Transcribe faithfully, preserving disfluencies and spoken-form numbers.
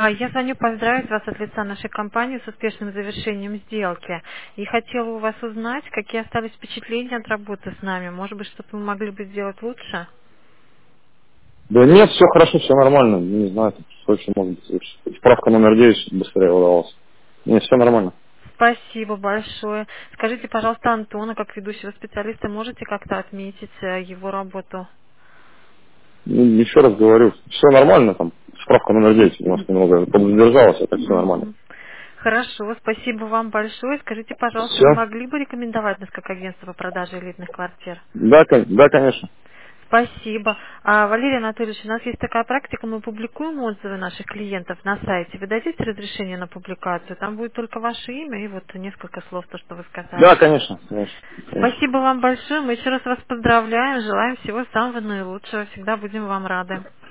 А, Я звоню поздравить вас от лица нашей компании с успешным завершением сделки. И хотела у вас узнать, какие остались впечатления от работы с нами. Может быть, что-то мы могли бы сделать лучше? Да нет, все хорошо, все нормально. Не знаю, тут что еще может быть лучше. Справка номер девять, чтобы быстрее удавалось. Нет, все нормально. Спасибо большое. Скажите, пожалуйста, Антона, как ведущего специалиста, можете как-то отметить э, его работу? Ну, еще раз говорю, все нормально там. Справка номер девять у нас немного подзадержалась, а так все нормально. Мгм. Хорошо, спасибо вам большое. Скажите, пожалуйста, Все? вы могли бы рекомендовать нас как агентство по продаже элитных квартир? Да, кон- да, конечно. Спасибо. А, Валерий Анатольевич, у нас есть такая практика, мы публикуем отзывы наших клиентов на сайте. Вы дадите разрешение на публикацию? Там будет только ваше имя и вот несколько слов, то, что вы Да, сказали. конечно, конечно, конечно. Спасибо вам большое. Мы еще раз вас поздравляем. Желаем всего самого наилучшего. Всегда будем вам рады.